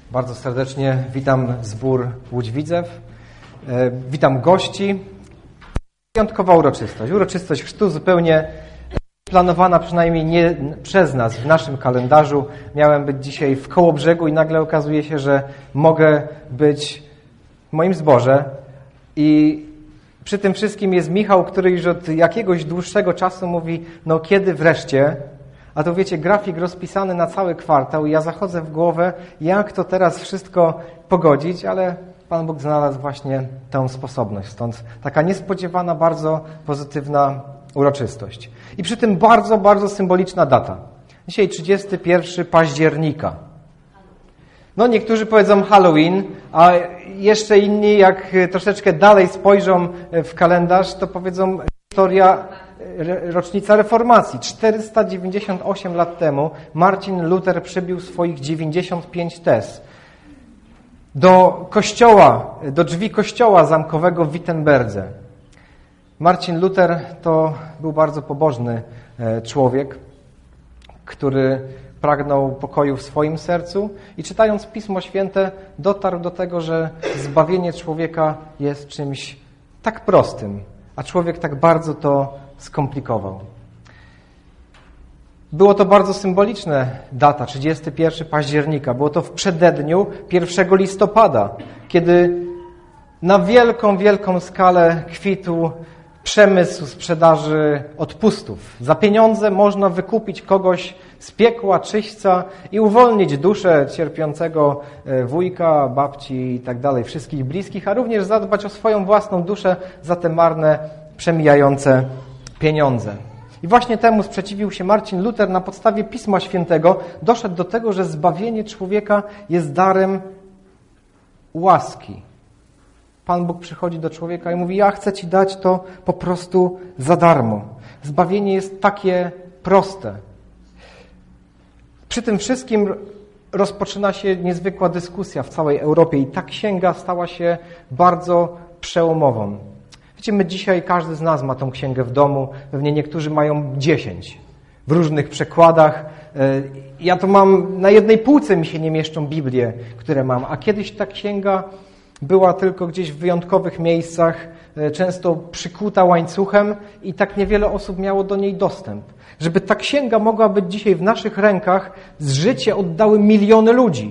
Bardzo serdecznie witam zbór Łódź Widzew. Witam gości. Wyjątkowa uroczystość. Uroczystość chrztu zupełnie planowana, przynajmniej nie przez nas, w naszym kalendarzu. Miałem być dzisiaj w Kołobrzegu i nagle okazuje się, że mogę być w moim zborze. I przy tym wszystkim jest Michał, który już od jakiegoś dłuższego czasu mówi, no kiedy wreszcie? A to wiecie, grafik rozpisany na cały kwartał i ja zachodzę w głowę, jak to teraz wszystko pogodzić, ale Pan Bóg znalazł właśnie tę sposobność. Stąd taka niespodziewana, bardzo pozytywna uroczystość. I przy tym bardzo, bardzo symboliczna data. Dzisiaj 31 października. No niektórzy powiedzą Halloween, a jeszcze inni, jak troszeczkę dalej spojrzą w kalendarz, to powiedzą rocznica reformacji. 498 lat temu Marcin Luther przybił swoich 95 tez. Do drzwi kościoła zamkowego w Wittenberdze. Marcin Luther to był bardzo pobożny człowiek, który pragnął pokoju w swoim sercu i czytając Pismo Święte dotarł do tego, że zbawienie człowieka jest czymś tak prostym, a człowiek tak bardzo to skomplikował. Było to bardzo symboliczna data, 31 października. Było to w przededniu 1 listopada, kiedy na wielką, wielką skalę kwitł przemysł sprzedaży odpustów. Za pieniądze można wykupić kogoś z piekła, czyśćca i uwolnić duszę cierpiącego wujka, babci i tak dalej, wszystkich bliskich, a również zadbać o swoją własną duszę za te marne, przemijające pieniądze. I właśnie temu sprzeciwił się Marcin Luther. Na podstawie Pisma Świętego doszedł do tego, że zbawienie człowieka jest darem łaski. Pan Bóg przychodzi do człowieka i mówi, ja chcę Ci dać to po prostu za darmo. Zbawienie jest takie proste. Przy tym wszystkim rozpoczyna się niezwykła dyskusja w całej Europie i ta księga stała się bardzo przełomową. Wiecie, my dzisiaj, każdy z nas ma tą księgę w domu, pewnie niektórzy mają 10 w różnych przekładach. Ja to mam, na jednej półce mi się nie mieszczą Biblie, które mam, a kiedyś ta księga była tylko gdzieś w wyjątkowych miejscach, często przykuta łańcuchem i tak niewiele osób miało do niej dostęp. Żeby ta księga mogła być dzisiaj w naszych rękach, z życie oddały miliony ludzi.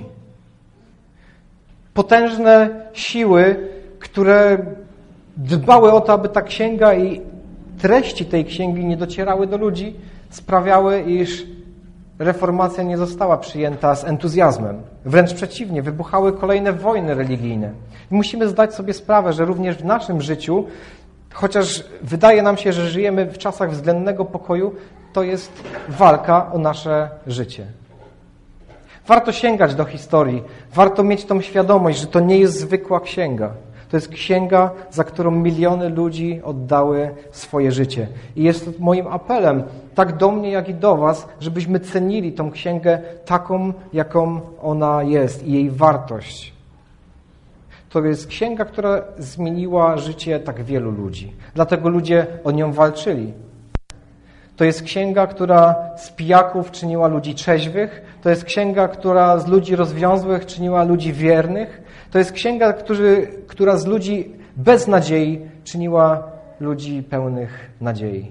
Potężne siły, które dbały o to, aby ta księga i treści tej księgi nie docierały do ludzi, sprawiały, iż reformacja nie została przyjęta z entuzjazmem. Wręcz przeciwnie, wybuchały kolejne wojny religijne. I musimy zdać sobie sprawę, że również w naszym życiu, chociaż wydaje nam się, że żyjemy w czasach względnego pokoju, to jest walka o nasze życie. Warto sięgać do historii, warto mieć tą świadomość, że to nie jest zwykła księga. To jest księga, za którą miliony ludzi oddały swoje życie. I jest moim apelem, tak do mnie, jak i do was, żebyśmy cenili tą księgę taką, jaką ona jest i jej wartość. To jest księga, która zmieniła życie tak wielu ludzi. Dlatego ludzie o nią walczyli. To jest księga, która z pijaków czyniła ludzi trzeźwych. To jest księga, która z ludzi rozwiązłych czyniła ludzi wiernych. To jest księga, która z ludzi bez nadziei czyniła ludzi pełnych nadziei.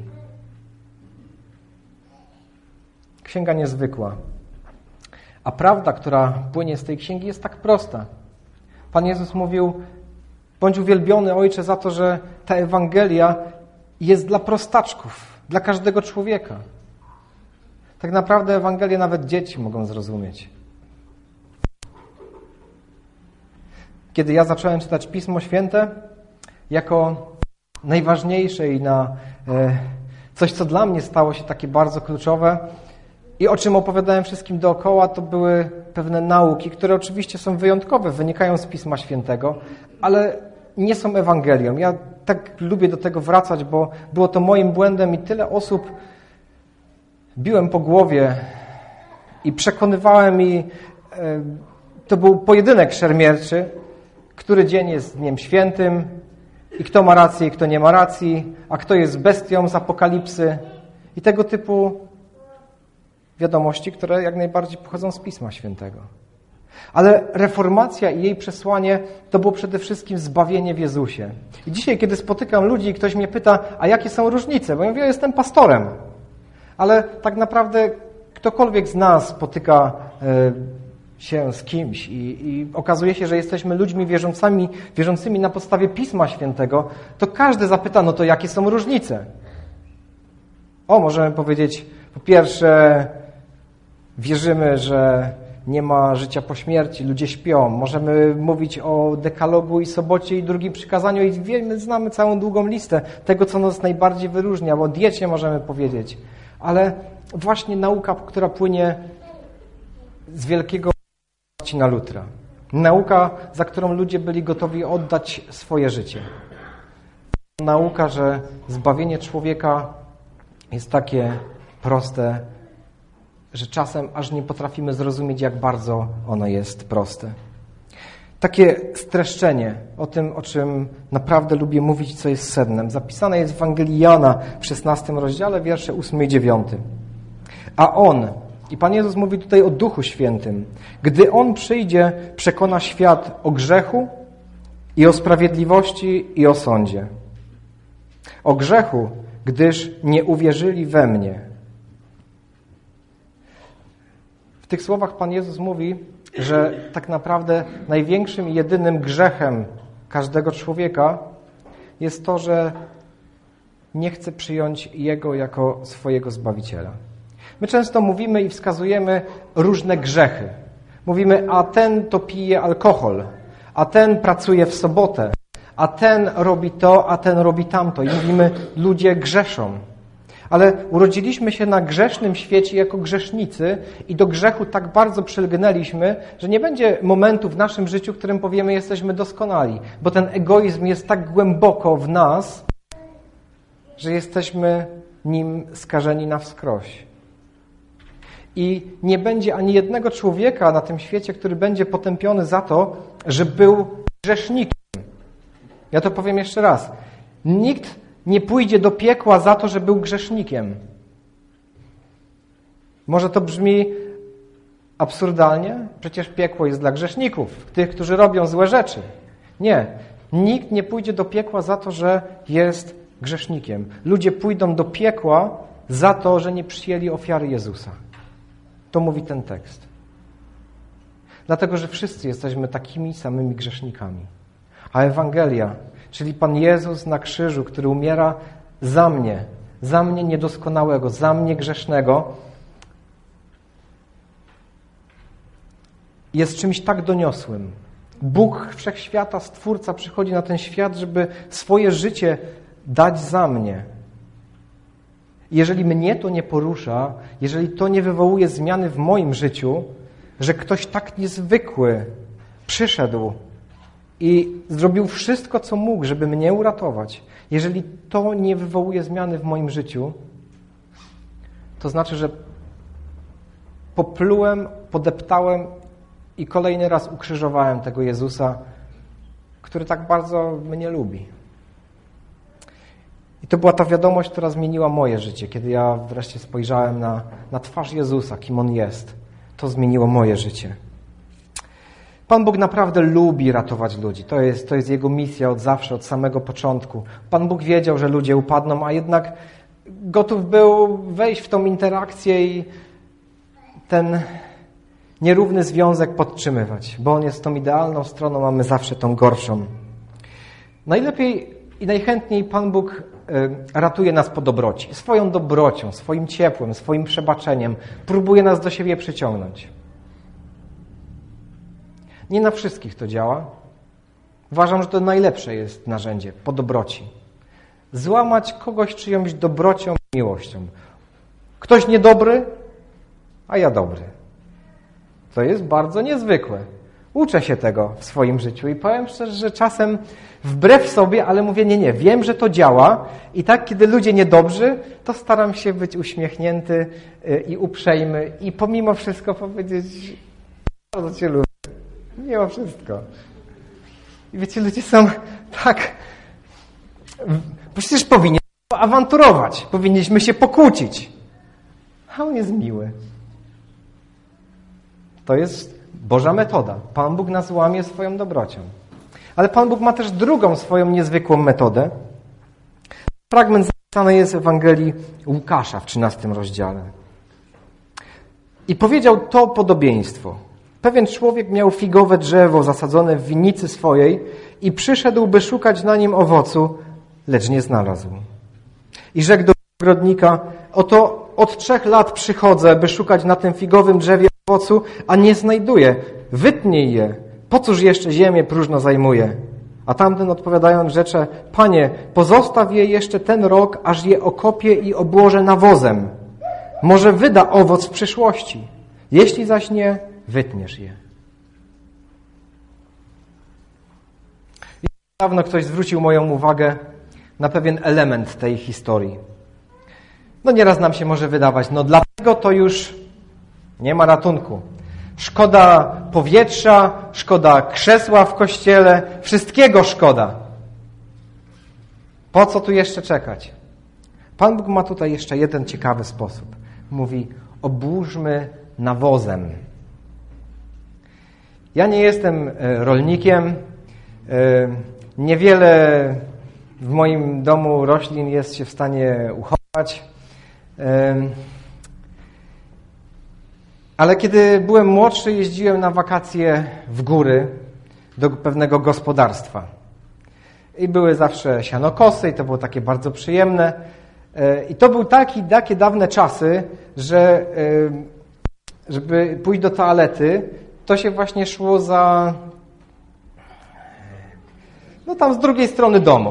Księga niezwykła. A prawda, która płynie z tej księgi, jest tak prosta. Pan Jezus mówił, bądź uwielbiony, Ojcze, za to, że ta Ewangelia jest dla prostaczków, dla każdego człowieka. Tak naprawdę Ewangelię nawet dzieci mogą zrozumieć. Kiedy ja zacząłem czytać Pismo Święte, jako najważniejsze i na coś, co dla mnie stało się takie bardzo kluczowe i o czym opowiadałem wszystkim dookoła, to były pewne nauki, które oczywiście są wyjątkowe, wynikają z Pisma Świętego, ale nie są Ewangelią. Ja tak lubię do tego wracać, bo było to moim błędem i tyle osób biłem po głowie i przekonywałem i to był pojedynek szermierczy, który dzień jest dniem świętym i kto ma rację i kto nie ma racji, a kto jest bestią z Apokalipsy i tego typu wiadomości, które jak najbardziej pochodzą z Pisma Świętego. Ale reformacja i jej przesłanie to było przede wszystkim zbawienie w Jezusie. I dzisiaj, kiedy spotykam ludzi i ktoś mnie pyta, a jakie są różnice? Bo ja mówię, ja jestem pastorem. Ale tak naprawdę ktokolwiek z nas spotyka się z kimś i okazuje się, że jesteśmy ludźmi wierzącymi na podstawie Pisma Świętego, to każdy zapyta, no to jakie są różnice? Możemy powiedzieć, po pierwsze, wierzymy, że nie ma życia po śmierci, ludzie śpią. Możemy mówić o dekalogu i sobocie i drugim przykazaniu i wiemy, znamy całą długą listę tego, co nas najbardziej wyróżnia. O diecie możemy powiedzieć. Ale właśnie nauka, która płynie z wielkiego Marcina Lutra. Nauka, za którą ludzie byli gotowi oddać swoje życie. Nauka, że zbawienie człowieka jest takie proste, że czasem aż nie potrafimy zrozumieć, jak bardzo ono jest proste. Takie streszczenie o tym, o czym naprawdę lubię mówić, co jest sednem, zapisane jest w Ewangelii Jana w 16 rozdziale, wiersze 8 i 9. A On, i Pan Jezus mówi tutaj o Duchu Świętym, gdy On przyjdzie, przekona świat o grzechu i o sprawiedliwości i o sądzie. O grzechu, gdyż nie uwierzyli we mnie. W tych słowach Pan Jezus mówi, że tak naprawdę największym i jedynym grzechem każdego człowieka jest to, że nie chce przyjąć Jego jako swojego Zbawiciela. My często mówimy i wskazujemy różne grzechy. Mówimy, a ten to pije alkohol, a ten pracuje w sobotę, a ten robi to, a ten robi tamto. I mówimy, ludzie grzeszą. Ale urodziliśmy się na grzesznym świecie jako grzesznicy i do grzechu tak bardzo przylgnęliśmy, że nie będzie momentu w naszym życiu, w którym powiemy, jesteśmy doskonali. Bo ten egoizm jest tak głęboko w nas, że jesteśmy nim skażeni na wskroś. I nie będzie ani jednego człowieka na tym świecie, który będzie potępiony za to, że był grzesznikiem. Ja to powiem jeszcze raz. Nikt nie pójdzie do piekła za to, że był grzesznikiem. Może to brzmi absurdalnie? Przecież piekło jest dla grzeszników, tych, którzy robią złe rzeczy. Nie. Nikt nie pójdzie do piekła za to, że jest grzesznikiem. Ludzie pójdą do piekła za to, że nie przyjęli ofiary Jezusa. To mówi ten tekst. Dlatego, że wszyscy jesteśmy takimi samymi grzesznikami. A Ewangelia, czyli Pan Jezus na krzyżu, który umiera za mnie niedoskonałego, za mnie grzesznego, jest czymś tak doniosłym. Bóg Wszechświata, Stwórca, przychodzi na ten świat, żeby swoje życie dać za mnie. Jeżeli mnie to nie porusza, jeżeli to nie wywołuje zmiany w moim życiu, że ktoś tak niezwykły przyszedł i zrobił wszystko, co mógł, żeby mnie uratować, jeżeli to nie wywołuje zmiany w moim życiu, to znaczy, że poplułem, podeptałem i kolejny raz ukrzyżowałem tego Jezusa, który tak bardzo mnie lubi. I to była ta wiadomość, która zmieniła moje życie. Kiedy ja wreszcie spojrzałem na twarz Jezusa, kim On jest, to zmieniło moje życie. Pan Bóg naprawdę lubi ratować ludzi. To jest Jego misja od zawsze, od samego początku. Pan Bóg wiedział, że ludzie upadną, a jednak gotów był wejść w tą interakcję i ten nierówny związek podtrzymywać, bo On jest tą idealną stroną, a my zawsze tą gorszą. Najlepiej i najchętniej Pan Bóg ratuje nas po dobroci. Swoją dobrocią, swoim ciepłem, swoim przebaczeniem próbuje nas do siebie przyciągnąć. Nie na wszystkich to działa. Uważam, że to najlepsze jest narzędzie po dobroci. Złamać kogoś czyjąś dobrocią i miłością. Ktoś niedobry, a ja dobry. To jest bardzo niezwykłe. Uczę się tego w swoim życiu i powiem szczerze, że czasem wbrew sobie, ale mówię, nie, wiem, że to działa i tak, kiedy ludzie niedobrzy, to staram się być uśmiechnięty i uprzejmy i pomimo wszystko powiedzieć, bardzo Cię lubię. Mimo wszystko. I wiecie, ludzie są tak... Przecież powinien awanturować, powinniśmy się pokłócić. A On jest miły. To jest Boża metoda. Pan Bóg nas łamie swoją dobrocią. Ale Pan Bóg ma też drugą swoją niezwykłą metodę. Fragment zapisany jest w Ewangelii Łukasza w 13 rozdziale. I powiedział to podobieństwo. Pewien człowiek miał figowe drzewo zasadzone w winnicy swojej i przyszedł, by szukać na nim owocu, lecz nie znalazł. I rzekł do ogrodnika: oto od 3 lat przychodzę, by szukać na tym figowym drzewie owocu, a nie znajduję. Wytnij je. Po cóż jeszcze ziemię próżno zajmuje? A tamten odpowiadając rzecze: Panie, pozostaw je jeszcze ten rok, aż je okopię i obłożę nawozem. Może wyda owoc w przyszłości. Jeśli zaś nie, wytniesz je. I dawno ktoś zwrócił moją uwagę na pewien element tej historii. No nieraz nam się może wydawać, no dlatego to już nie ma ratunku. Szkoda powietrza, szkoda krzesła w kościele, wszystkiego szkoda. Po co tu jeszcze czekać? Pan Bóg ma tutaj jeszcze jeden ciekawy sposób. Mówi: obłóżmy nawozem. Ja nie jestem rolnikiem. Niewiele w moim domu roślin jest się w stanie uchować. Ale kiedy byłem młodszy, jeździłem na wakacje w góry do pewnego gospodarstwa. I były zawsze sianokosy i to było takie bardzo przyjemne. I to były takie dawne czasy, że żeby pójść do toalety, to się właśnie szło no tam z drugiej strony domu.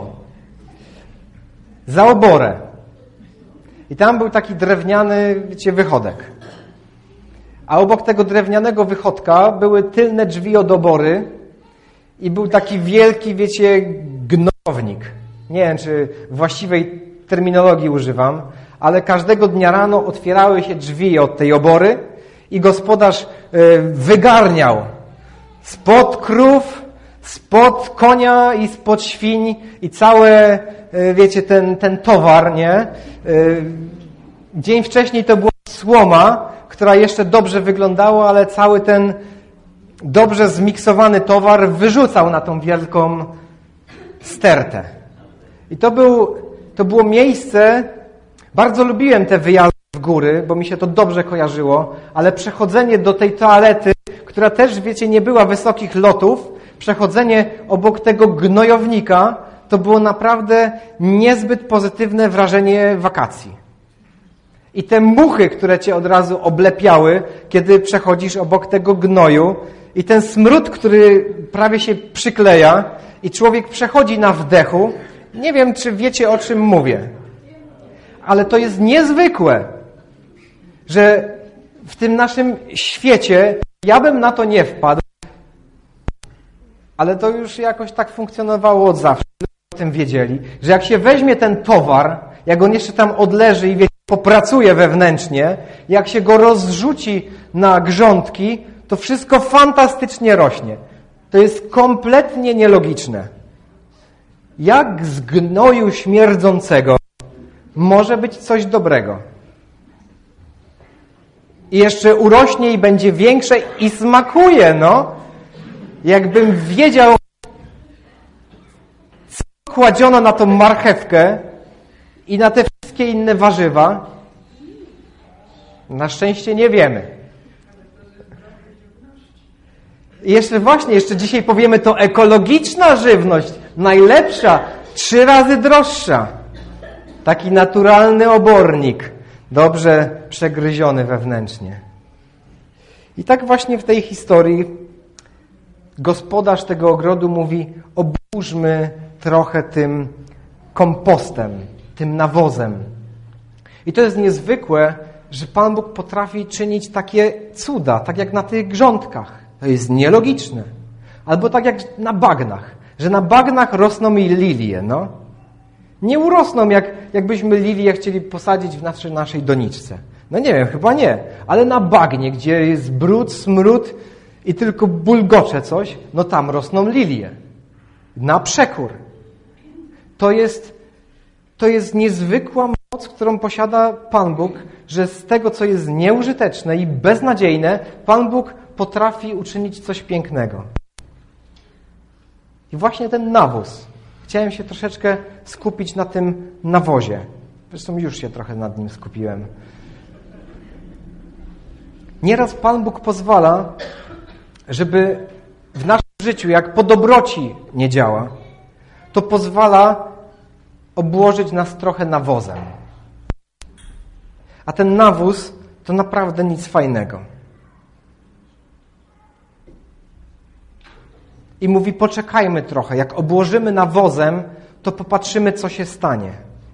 Za oborę. I tam był taki drewniany, wychodek. A obok tego drewnianego wychodka były tylne drzwi od obory i był taki wielki, gnojownik. Nie wiem, czy właściwej terminologii używam, ale każdego dnia rano otwierały się drzwi od tej obory i gospodarz wygarniał spod krów, spod konia i spod świń i całe, ten towar, nie? Dzień wcześniej to była słoma, która jeszcze dobrze wyglądała, ale cały ten dobrze zmiksowany towar wyrzucał na tą wielką stertę. I to było miejsce, bardzo lubiłem te wyjazdy w góry, bo mi się to dobrze kojarzyło, ale przechodzenie do tej toalety, która też, nie była wysokich lotów, przechodzenie obok tego gnojownika, to było naprawdę niezbyt pozytywne wrażenie wakacji. I te muchy, które cię od razu oblepiały, kiedy przechodzisz obok tego gnoju, i ten smród, który prawie się przykleja, i człowiek przechodzi na wdechu. Nie wiem, czy wiecie, o czym mówię. Ale to jest niezwykłe, że w tym naszym świecie ja bym na to nie wpadł, ale to już jakoś tak funkcjonowało od zawsze. O tym wiedzieli, że jak się weźmie ten towar, jak on jeszcze tam odleży i popracuje wewnętrznie, jak się go rozrzuci na grządki, to wszystko fantastycznie rośnie. To jest kompletnie nielogiczne. Jak z gnoju śmierdzącego może być coś dobrego? I jeszcze urośnie i będzie większe i smakuje, no. Jakbym wiedział, co kładziono na tą marchewkę i na te wszystkie inne warzywa. Na szczęście nie wiemy. I jeszcze dzisiaj powiemy, to ekologiczna żywność, najlepsza, 3 razy droższa. Taki naturalny obornik, dobrze przegryziony wewnętrznie. I tak właśnie w tej historii gospodarz tego ogrodu mówi: obłóżmy trochę tym kompostem, tym nawozem. I to jest niezwykłe, że Pan Bóg potrafi czynić takie cuda, tak jak na tych grządkach. To jest nielogiczne. Albo tak jak na bagnach, że na bagnach rosną mi lilie, no. Nie urosną, jakbyśmy lilię chcieli posadzić w naszej doniczce. No nie wiem, chyba nie. Ale na bagnie, gdzie jest brud, smród i tylko bulgocze coś, no tam rosną lilie. Na przekór. To jest niezwykła moc, którą posiada Pan Bóg, że z tego, co jest nieużyteczne i beznadziejne, Pan Bóg potrafi uczynić coś pięknego. I właśnie ten nawóz. Chciałem się troszeczkę skupić na tym nawozie. Zresztą już się trochę nad nim skupiłem. Nieraz Pan Bóg pozwala, żeby w naszym życiu, jak po dobroci nie działa, to pozwala obłożyć nas trochę nawozem. A ten nawóz to naprawdę nic fajnego. I mówi, poczekajmy trochę. Jak obłożymy nawozem, to popatrzymy, co się stanie.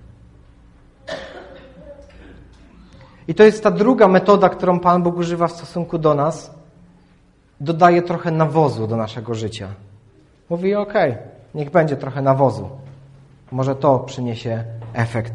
I to jest ta druga metoda, którą Pan Bóg używa w stosunku do nas. Dodaje trochę nawozu do naszego życia. Mówi, okej, niech będzie trochę nawozu. Może to przyniesie efekt.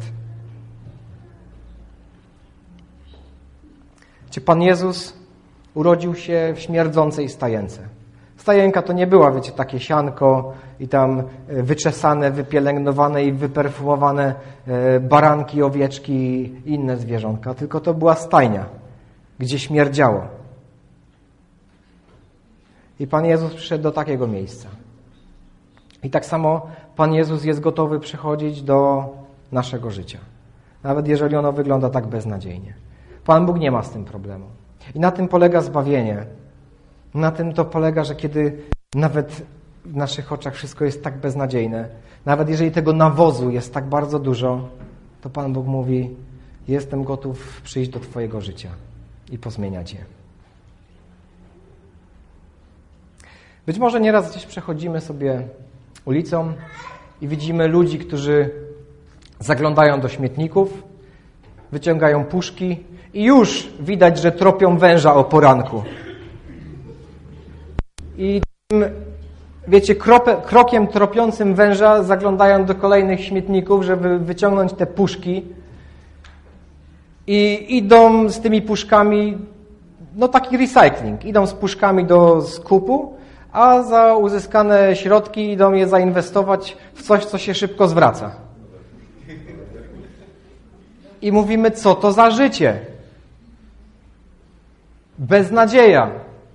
Pan Jezus urodził się w śmierdzącej stajence. Stajenka to nie była, wiecie, takie sianko i tam wyczesane, wypielęgnowane i wyperfumowane baranki, owieczki i inne zwierzątka, tylko to była stajnia, gdzie śmierdziało. I Pan Jezus przyszedł do takiego miejsca. I tak samo Pan Jezus jest gotowy przychodzić do naszego życia. Nawet jeżeli ono wygląda tak beznadziejnie. Pan Bóg nie ma z tym problemu. I na tym polega zbawienie. Na tym to polega, że kiedy nawet w naszych oczach wszystko jest tak beznadziejne, nawet jeżeli tego nawozu jest tak bardzo dużo, to Pan Bóg mówi, jestem gotów przyjść do Twojego życia i pozmieniać je. Być może nieraz gdzieś przechodzimy sobie ulicą i widzimy ludzi, którzy zaglądają do śmietników, wyciągają puszki i już widać, że tropią węża o poranku. I tym, wiecie, krokiem tropiącym węża zaglądają do kolejnych śmietników, żeby wyciągnąć te puszki i idą z tymi puszkami, no taki recycling, idą z puszkami do skupu, a za uzyskane środki idą je zainwestować w coś, co się szybko zwraca. I mówimy, co to za życie? Beznadzieja.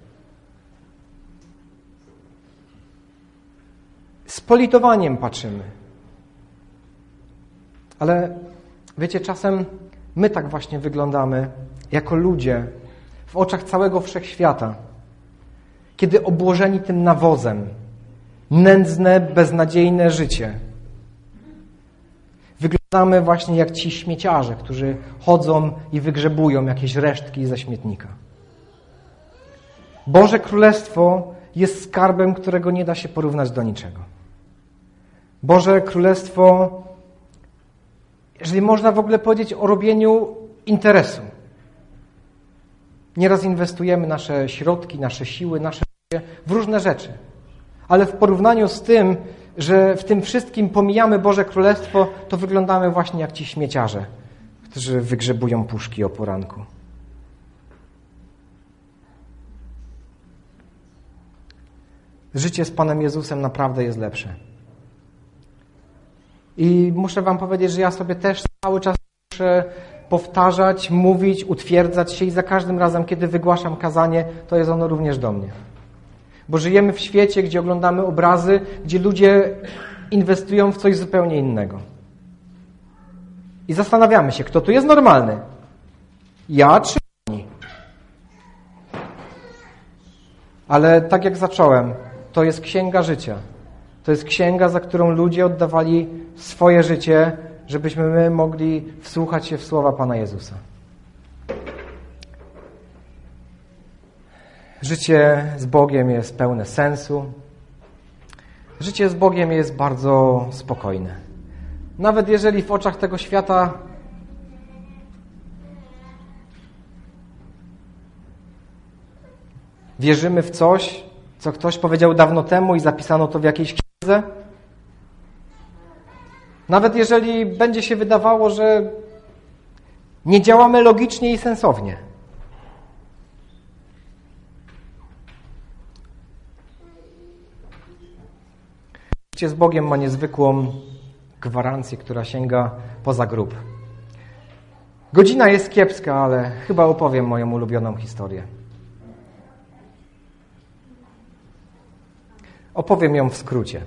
Z politowaniem patrzymy. Ale wiecie, czasem my tak właśnie wyglądamy jako ludzie w oczach całego wszechświata. Kiedy obłożeni tym nawozem, nędzne, beznadziejne życie. Wyglądamy właśnie jak ci śmieciarze, którzy chodzą i wygrzebują jakieś resztki ze śmietnika. Boże Królestwo jest skarbem, którego nie da się porównać do niczego. Boże Królestwo, jeżeli można w ogóle powiedzieć o robieniu interesu. Nieraz inwestujemy nasze środki, nasze siły, nasze życie w różne rzeczy. Ale w porównaniu z tym, że w tym wszystkim pomijamy Boże Królestwo, to wyglądamy właśnie jak ci śmieciarze, którzy wygrzebują puszki o poranku. Życie z Panem Jezusem naprawdę jest lepsze. I muszę wam powiedzieć, że ja sobie też cały czas muszę powtarzać, mówić, utwierdzać się i za każdym razem, kiedy wygłaszam kazanie, to jest ono również do mnie. Bo żyjemy w świecie, gdzie oglądamy obrazy, gdzie ludzie inwestują w coś zupełnie innego. I zastanawiamy się, kto tu jest normalny? Ja czy oni? Ale tak jak zacząłem, to jest księga życia. To jest księga, za którą ludzie oddawali swoje życie, żebyśmy my mogli wsłuchać się w słowa Pana Jezusa. Życie z Bogiem jest pełne sensu. Życie z Bogiem jest bardzo spokojne. Nawet jeżeli w oczach tego świata wierzymy w coś, co ktoś powiedział dawno temu i zapisano to w jakiejś księdze, nawet jeżeli będzie się wydawało, że nie działamy logicznie i sensownie. Życie z Bogiem ma niezwykłą gwarancję, która sięga poza grób. Godzina jest kiepska, ale chyba opowiem moją ulubioną historię. Opowiem ją w skrócie.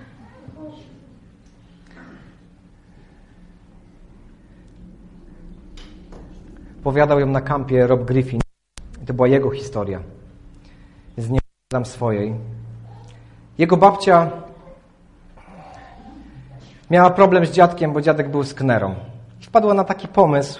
Opowiadał ją na kampie Rob Griffin. To była jego historia. Z niej znam swojej. Jego babcia miała problem z dziadkiem, bo dziadek był sknerą. Wpadła na taki pomysł,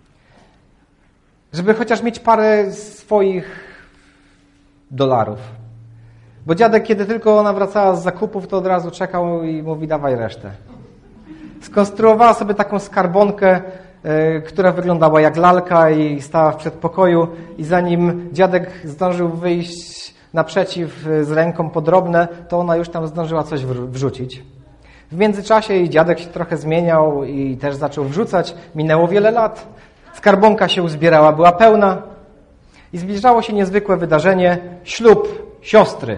żeby chociaż mieć parę swoich dolarów. Bo dziadek, kiedy tylko ona wracała z zakupów, to od razu czekał i mówi, dawaj resztę. Skonstruowała sobie taką skarbonkę, która wyglądała jak lalka i stała w przedpokoju i zanim dziadek zdążył wyjść naprzeciw z ręką po drobne, to ona już tam zdążyła coś wrzucić. W międzyczasie jej dziadek się trochę zmieniał i też zaczął wrzucać. Minęło wiele lat. Skarbonka się uzbierała, była pełna i zbliżało się niezwykłe wydarzenie, ślub siostry.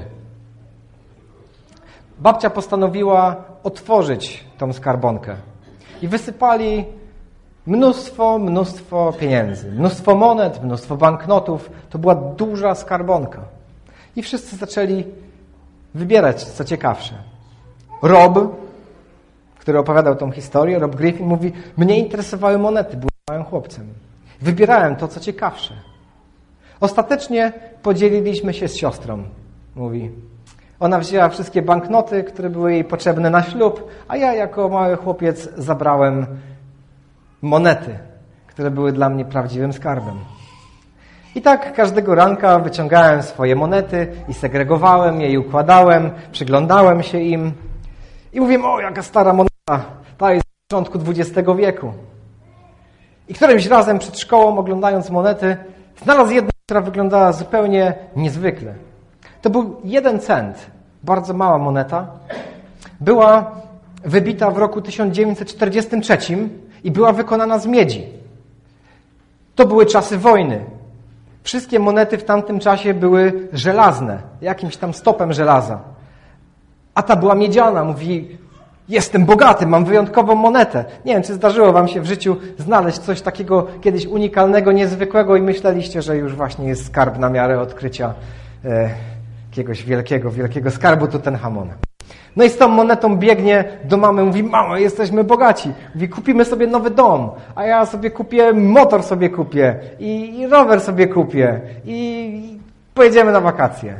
Babcia postanowiła otworzyć tą skarbonkę i wysypali mnóstwo pieniędzy, mnóstwo monet, mnóstwo banknotów. To była duża skarbonka. I wszyscy zaczęli wybierać, co ciekawsze. Rob, który opowiadał tą historię, Rob Griffin mówi, mnie interesowały monety, byłem małym chłopcem. Wybierałem to, co ciekawsze. Ostatecznie podzieliliśmy się z siostrą, mówi. Ona wzięła wszystkie banknoty, które były jej potrzebne na ślub, a ja jako mały chłopiec zabrałem monety, które były dla mnie prawdziwym skarbem. I tak każdego ranka wyciągałem swoje monety i segregowałem je i układałem, przyglądałem się im i mówiłem, o jaka stara moneta, ta jest z początku XX wieku. I którymś razem przed szkołą, oglądając monety, znalazł jedną, która wyglądała zupełnie niezwykle. To był 1 cent, bardzo mała moneta. Była wybita w roku 1943 i była wykonana z miedzi. To były czasy wojny. Wszystkie monety w tamtym czasie były żelazne, jakimś tam stopem żelaza. A ta była miedziana. Mówi, jestem bogaty, mam wyjątkową monetę. Nie wiem, czy zdarzyło wam się w życiu znaleźć coś takiego kiedyś unikalnego, niezwykłego i myśleliście, że już właśnie jest skarb na miarę odkrycia jakiegoś wielkiego skarbu Tutenchamona. No i z tą monetą biegnie do mamy, mówi, mamo, jesteśmy bogaci. Mówi, kupimy sobie nowy dom, a ja sobie kupię, motor sobie kupię i rower sobie kupię i pojedziemy na wakacje.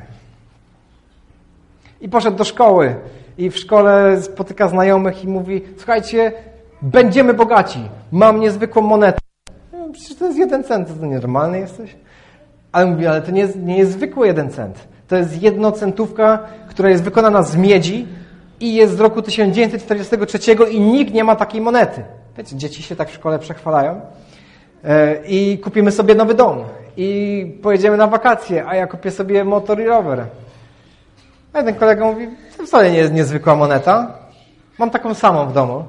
I poszedł do szkoły i w szkole spotyka znajomych i mówi, słuchajcie, będziemy bogaci, mam niezwykłą monetę. Przecież to jest 1 cent, to nienormalny jesteś? Ale mówi, ale to nie jest zwykły 1 cent. To jest 1 centówka, która jest wykonana z miedzi i jest z roku 1943 i nikt nie ma takiej monety. Wiecie, dzieci się tak w szkole przechwalają. I kupimy sobie nowy dom. I pojedziemy na wakacje, a ja kupię sobie motor i rower. A jeden kolega mówi, to wcale nie jest niezwykła moneta. Mam taką samą w domu.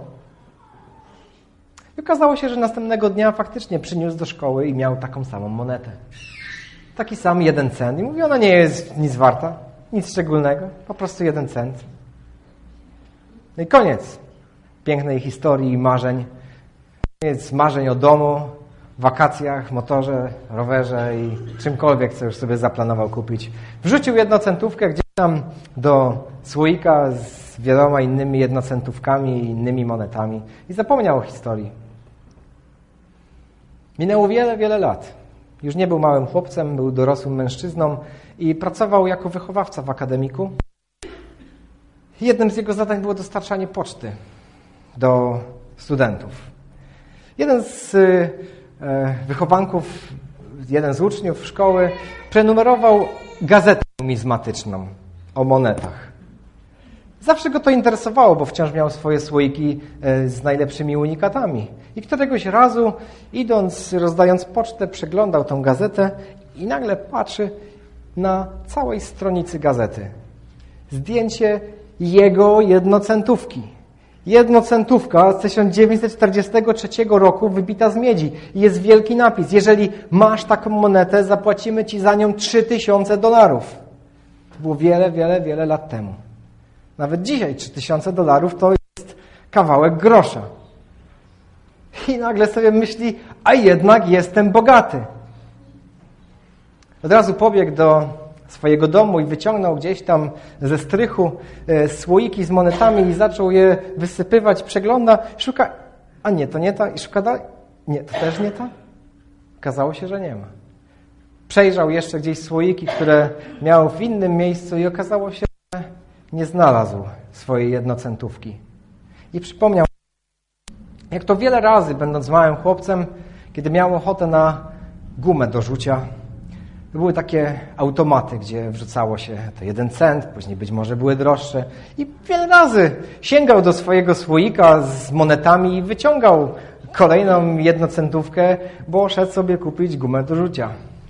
I okazało się, że następnego dnia faktycznie przyniósł do szkoły i miał taką samą monetę. Taki sam 1 cent. I mówi, ona nie jest nic warta, nic szczególnego, po prostu 1 cent. No i koniec pięknej historii i marzeń. Koniec marzeń o domu, wakacjach, motorze, rowerze i czymkolwiek, co już sobie zaplanował kupić. Wrzucił 1 centówkę gdzieś tam do słoika z wieloma innymi 1 centówkami i innymi monetami i zapomniał o historii. Minęło wiele lat. Już nie był małym chłopcem, był dorosłym mężczyzną i pracował jako wychowawca w akademiku. Jednym z jego zadań było dostarczanie poczty do studentów. Jeden z wychowanków, jeden z uczniów szkoły prenumerował gazetę numizmatyczną o monetach. Zawsze go to interesowało, bo wciąż miał swoje słoiki z najlepszymi unikatami. I któregoś razu, idąc, rozdając pocztę, przeglądał tą gazetę i nagle patrzy na całej stronicy gazety. Zdjęcie jego 1 centówki. 1 centówka z 1943 roku wybita z miedzi. I jest wielki napis. Jeżeli masz taką monetę, zapłacimy ci za nią $3000. To było wiele lat temu. Nawet dzisiaj $3000 to jest kawałek grosza. I nagle sobie myśli, a jednak jestem bogaty. Od razu pobiegł do swojego domu i wyciągnął gdzieś tam ze strychu słoiki z monetami i zaczął je wysypywać, przegląda, szuka, a nie, to nie ta, i szuka dalej, nie, to też nie ta. Okazało się, że nie ma. Przejrzał jeszcze gdzieś słoiki, które miał w innym miejscu i okazało się, że nie znalazł swojej jednocentówki. I przypomniał, jak to wiele razy, będąc małym chłopcem, kiedy miał ochotę na gumę do rzucia, to były takie automaty, gdzie wrzucało się to 1 cent, później być może były droższe. I wiele razy sięgał do swojego słoika z monetami i wyciągał kolejną jednocentówkę, bo szedł sobie kupić gumę do rzucia.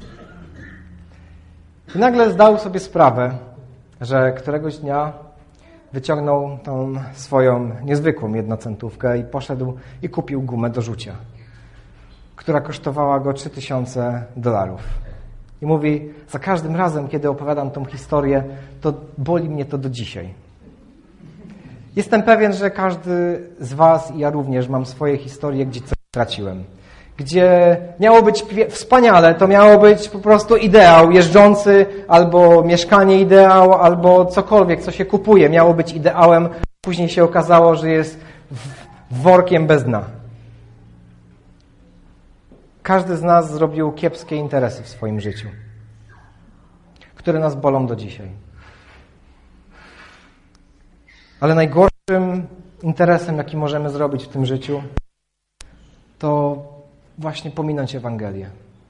I nagle zdał sobie sprawę, że któregoś dnia wyciągnął tą swoją niezwykłą jednocentówkę i poszedł i kupił gumę do rzucia, która kosztowała go $3000. I mówi, za każdym razem, kiedy opowiadam tą historię, to boli mnie to do dzisiaj. Jestem pewien, że każdy z was i ja również mam swoje historie, gdzie coś straciłem. Gdzie miało być wspaniale, to miało być po prostu ideał jeżdżący, albo mieszkanie ideał, albo cokolwiek, co się kupuje, miało być ideałem. Później się okazało, że jest workiem bez dna. Każdy z nas zrobił kiepskie interesy w swoim życiu, które nas bolą do dzisiaj. Ale najgorszym interesem, jaki możemy zrobić w tym życiu, to właśnie pominąć Ewangelię.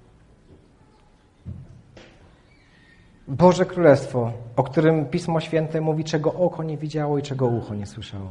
Boże Królestwo, o którym Pismo Święte mówi, czego oko nie widziało i czego ucho nie słyszało.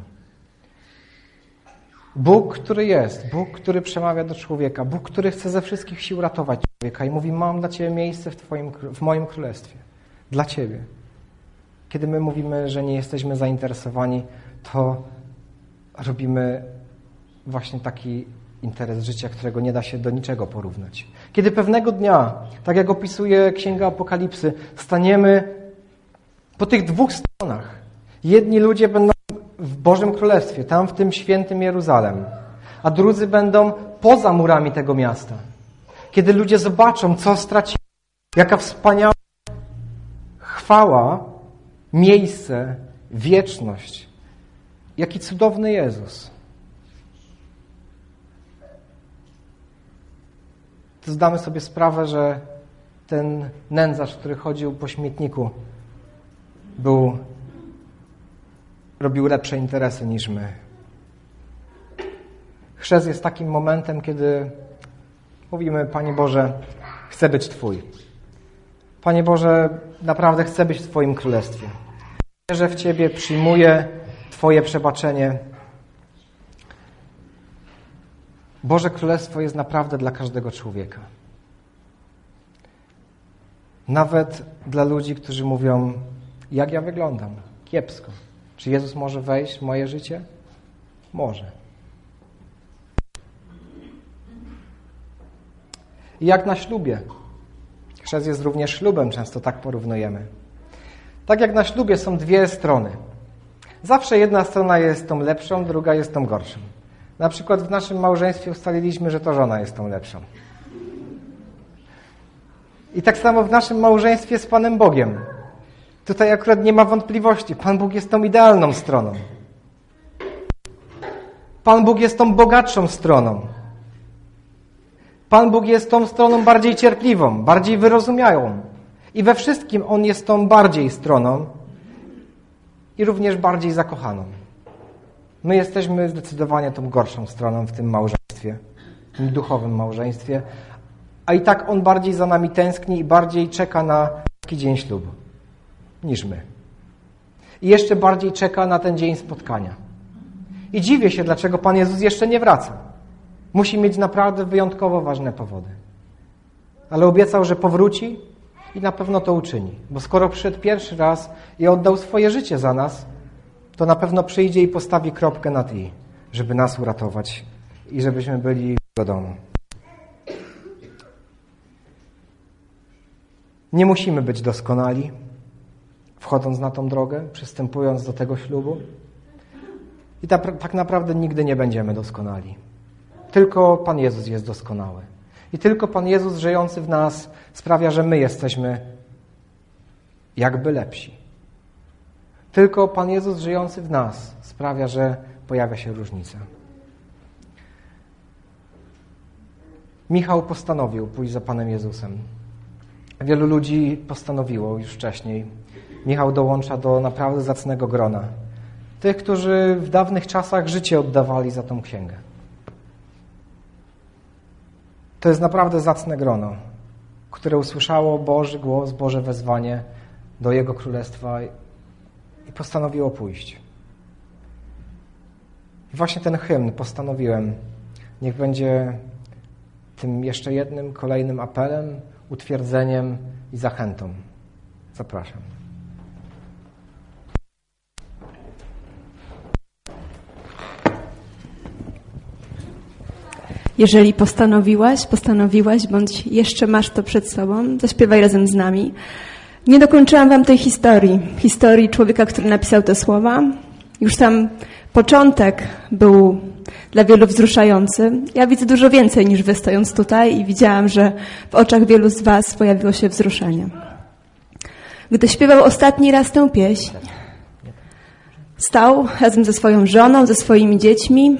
Bóg, który jest, Bóg, który przemawia do człowieka, Bóg, który chce ze wszystkich sił ratować człowieka i mówi, mam dla Ciebie miejsce w moim królestwie. Dla Ciebie. Kiedy my mówimy, że nie jesteśmy zainteresowani, to robimy właśnie taki interes życia, którego nie da się do niczego porównać. Kiedy pewnego dnia, tak jak opisuje Księga Apokalipsy, staniemy po tych 2 stronach. Jedni ludzie będą w Bożym Królestwie, tam w tym świętym Jeruzalem, a drudzy będą poza murami tego miasta. Kiedy ludzie zobaczą, co stracili, jaka wspaniała chwała, miejsce, wieczność, jaki cudowny Jezus. To zdamy sobie sprawę, że ten nędzarz, który chodził po śmietniku, robił lepsze interesy niż my. Chrzest jest takim momentem, kiedy mówimy, Panie Boże, chcę być Twój. Panie Boże, naprawdę chcę być w Twoim Królestwie. Wierzę w Ciebie, przyjmuję Twoje przebaczenie. Boże Królestwo jest naprawdę dla każdego człowieka. Nawet dla ludzi, którzy mówią, jak ja wyglądam? Kiepsko. Czy Jezus może wejść w moje życie? Może. I jak na ślubie. Chrzest jest również ślubem, często tak porównujemy. Tak jak na ślubie są 2 strony. Zawsze jedna strona jest tą lepszą, druga jest tą gorszą. Na przykład w naszym małżeństwie ustaliliśmy, że to żona jest tą lepszą. I tak samo w naszym małżeństwie z Panem Bogiem. Tutaj akurat nie ma wątpliwości. Pan Bóg jest tą idealną stroną. Pan Bóg jest tą bogatszą stroną. Pan Bóg jest tą stroną bardziej cierpliwą, bardziej wyrozumiałą. I we wszystkim On jest tą bardziej stroną i również bardziej zakochaną. My jesteśmy zdecydowanie tą gorszą stroną w tym małżeństwie, w tym duchowym małżeństwie, a i tak On bardziej za nami tęskni i bardziej czeka na taki dzień ślubu niż my. I jeszcze bardziej czeka na ten dzień spotkania. I dziwię się, dlaczego Pan Jezus jeszcze nie wraca. Musi mieć naprawdę wyjątkowo ważne powody. Ale obiecał, że powróci i na pewno to uczyni. Bo skoro przyszedł pierwszy raz i oddał swoje życie za nas, to na pewno przyjdzie i postawi kropkę nad i, żeby nas uratować i żebyśmy byli w Jego domu. Nie musimy być doskonali, wchodząc na tą drogę, przystępując do tego ślubu. I tak naprawdę nigdy nie będziemy doskonali. Tylko Pan Jezus jest doskonały. I tylko Pan Jezus żyjący w nas sprawia, że my jesteśmy jakby lepsi. Tylko Pan Jezus żyjący w nas sprawia, że pojawia się różnica. Michał postanowił pójść za Panem Jezusem. Wielu ludzi postanowiło już wcześniej. Michał dołącza do naprawdę zacnego grona. Tych, którzy w dawnych czasach życie oddawali za tą księgę. To jest naprawdę zacne grono, które usłyszało Boży głos, Boże wezwanie do Jego Królestwa i postanowiło pójść. I właśnie ten hymn postanowiłem, niech będzie tym jeszcze jednym, kolejnym apelem, utwierdzeniem i zachętą. Zapraszam. Jeżeli postanowiłaś, bądź jeszcze masz to przed sobą, zaśpiewaj razem z nami. Nie dokończyłam wam tej historii człowieka, który napisał te słowa. Już sam początek był dla wielu wzruszający. Ja widzę dużo więcej niż wy stojąc tutaj i widziałam, że w oczach wielu z was pojawiło się wzruszenie. Gdy śpiewał ostatni raz tę pieśń, stał razem ze swoją żoną, ze swoimi dziećmi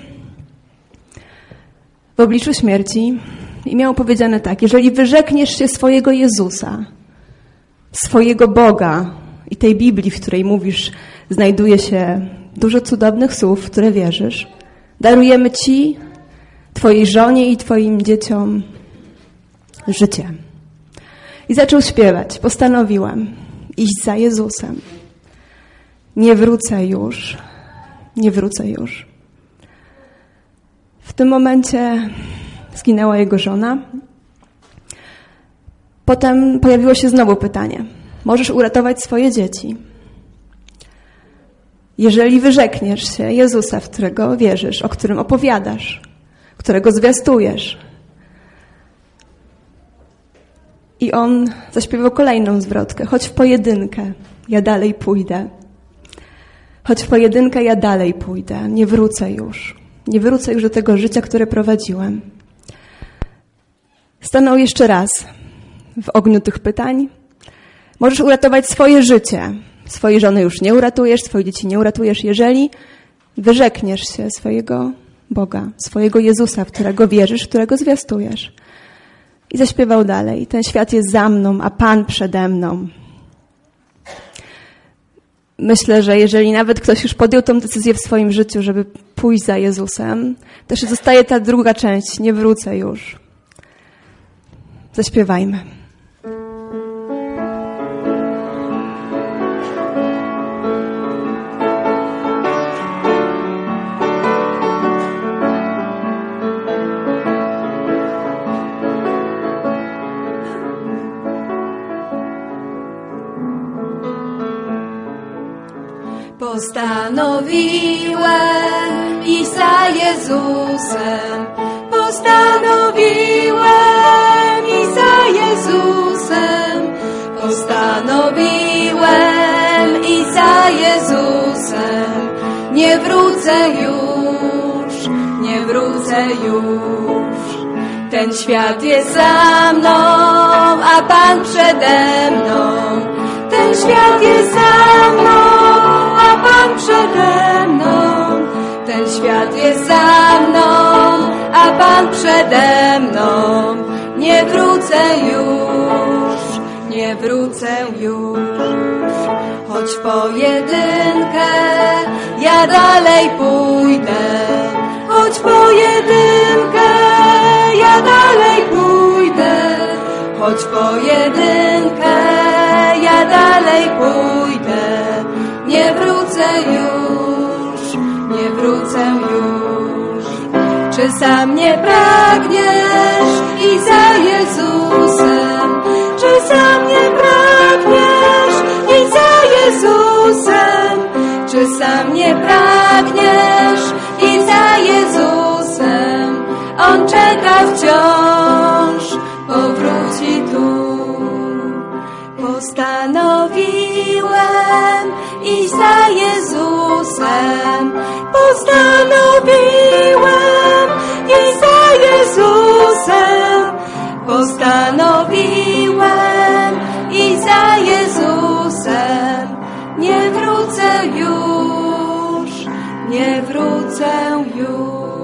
w obliczu śmierci i miał powiedziane tak: jeżeli wyrzekniesz się swojego Jezusa, swojego Boga i tej Biblii, w której mówisz, znajduje się dużo cudownych słów, w które wierzysz, darujemy Ci, Twojej żonie i Twoim dzieciom życie. I zaczął śpiewać. Postanowiłam iść za Jezusem. Nie wrócę już. Nie wrócę już. W tym momencie zginęła jego żona. Potem pojawiło się znowu pytanie. Możesz uratować swoje dzieci. Jeżeli wyrzekniesz się Jezusa, w którego wierzysz, o którym opowiadasz, którego zwiastujesz. I on zaśpiewał kolejną zwrotkę. Choć w pojedynkę ja dalej pójdę. Choć w pojedynkę ja dalej pójdę. Nie wrócę już. Nie wrócę już do tego życia, które prowadziłem. Stanął jeszcze raz w ogniu tych pytań. Możesz uratować swoje życie. Swojej żony już nie uratujesz, swoich dzieci nie uratujesz, jeżeli wyrzekniesz się swojego Boga, swojego Jezusa, w którego wierzysz, którego zwiastujesz. I zaśpiewał dalej. Ten świat jest za mną, a Pan przede mną. Myślę, że jeżeli nawet ktoś już podjął tę decyzję w swoim życiu, żeby pójść za Jezusem, też zostaje ta druga część. Nie wrócę już. Zaśpiewajmy. Postanowiłem iść za Jezusem. Postanowiłem iść za Jezusem. Postanowiłem iść za Jezusem. Nie wrócę już, nie wrócę już. Ten świat jest za mną, a Pan przede mną. Ten świat jest za mną, a Pan przede mną. Ten świat jest za mną, a Pan przede mną. Nie wrócę już, nie wrócę już. Choć w pojedynkę ja dalej pójdę. Choć w pojedynkę ja dalej pójdę. Choć w pojedynkę ja dalej pójdę. Nie wrócę już, nie wrócę już. Czy sam nie pragniesz i za Jezusem? Czy sam nie pragniesz i za Jezusem? Czy sam nie pragniesz i za Jezusem? On czeka wciąż, powróci tu. Postanowiłem iść za Jezusem. Postanowiłem iść za Jezusem. Postanowiłem iść za Jezusem. nie wrócę już.